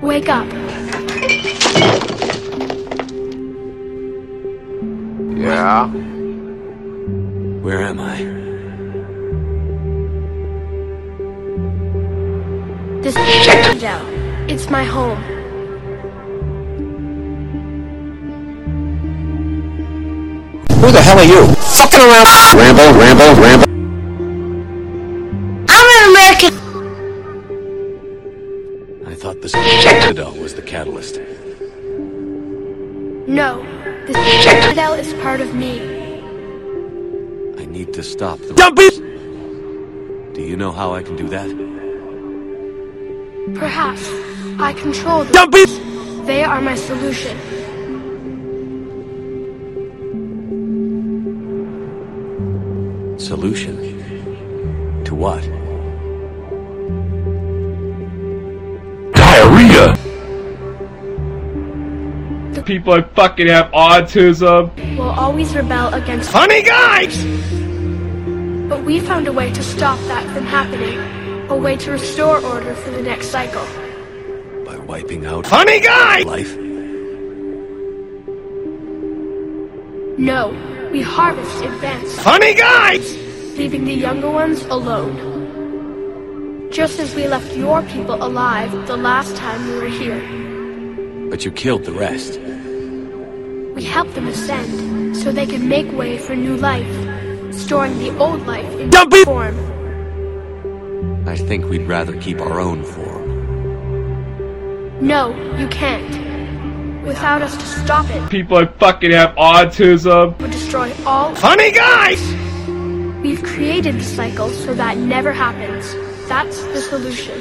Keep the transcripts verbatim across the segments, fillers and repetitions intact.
Wake up. Yeah? Where am I? This is Citadel. It's my home. Who the hell are you? Fucking around. Rambo, Rambo, Rambo. I'm an American. I thought the Citadel was the catalyst. No, this Citadel is part of me. I need to stop the... Dumpy! Do you know how I can do that? Perhaps I control them. Dumpy! They are my solution. Solution? To what? Diarrhea! The People that fucking have autism. will always rebel against Funny guys! But we found a way to stop that from happening. A way to restore order for the next cycle. By wiping out... Funny guys! Life? No, we harvest advanced, Funny guys! leaving the younger ones alone. Just as we left your people alive the last time we were here. But you killed the rest. We helped them ascend, so they could make way for new life, storing the old life in Dumpy! form. I think we'd rather keep our own form. No, you can't. Without us to stop it, People that fucking have autism. would destroy all. Funny guys! We've created the cycle so that never happens. That's the solution.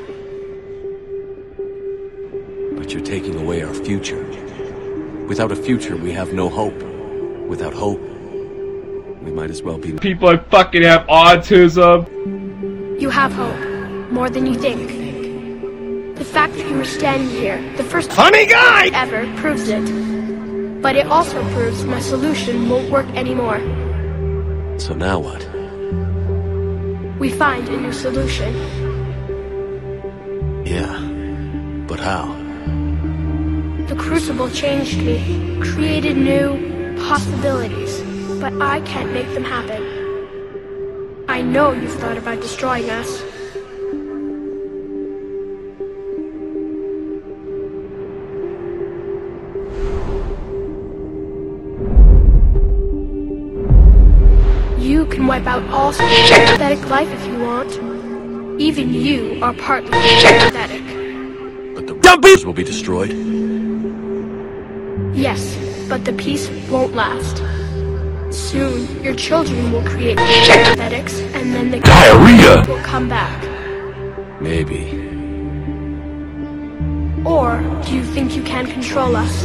But you're taking away our future. Without a future, we have no hope. Without hope, we might as well be... People that fucking have autism. You have hope, more than you think. The fact that you were standing here, the first Funny guys! ever, proves it. But it also proves my solution won't work anymore. So now what? We find a new solution. Yeah. But how? The Crucible changed me, created new possibilities, but I can't make them happen. I know you've thought about destroying us. You can wipe out all synthetic life if you want. Even you are partly synthetic. But the Dumpies will be destroyed. Yes, but the peace won't last. Soon, your children will create synthetics, and then the Diarrhea! will come back. Maybe. Or do you think you can control us?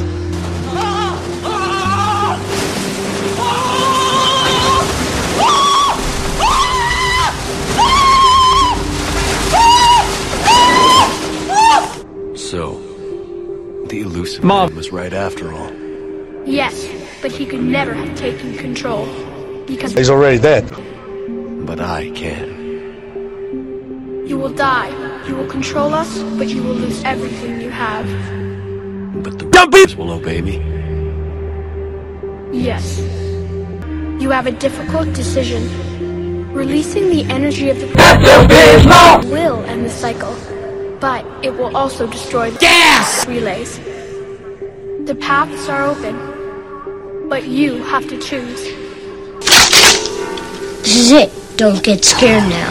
So, the elusive Mom. man was right after all. Yes, but he could never have taken control. Because He's already dead. But I can. you will die. You will control us, but you will lose everything you have. But the Dumpies will obey me. Yes. You have a difficult decision. Releasing the energy of the will end the cycle, but it will also destroy the gas relays. The paths are open, but you have to choose. This is it. Don't get scared now.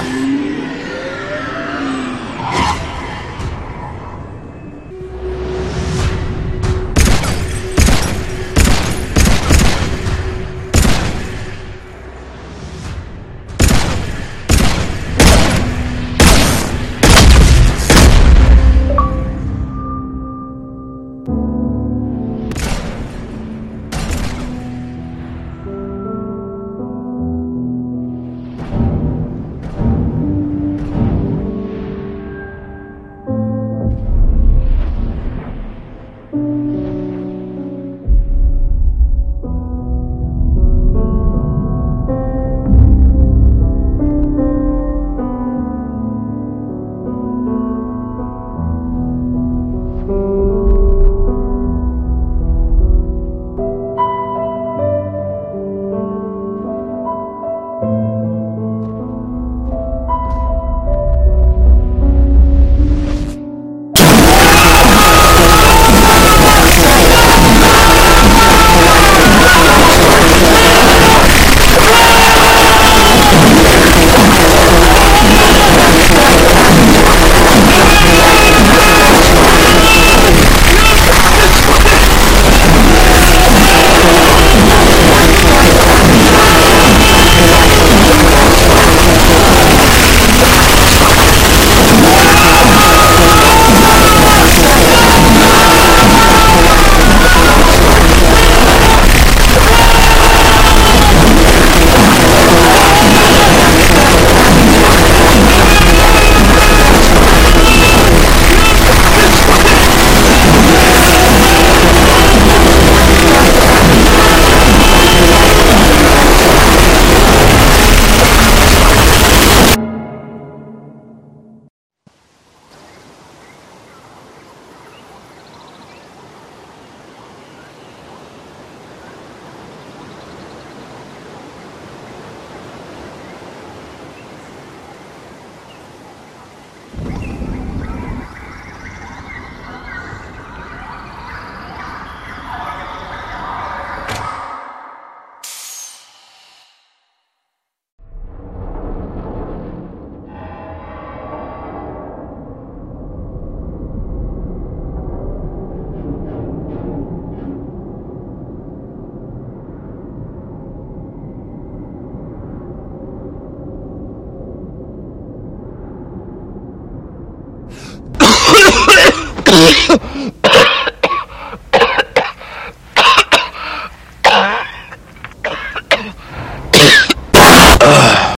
Ugh.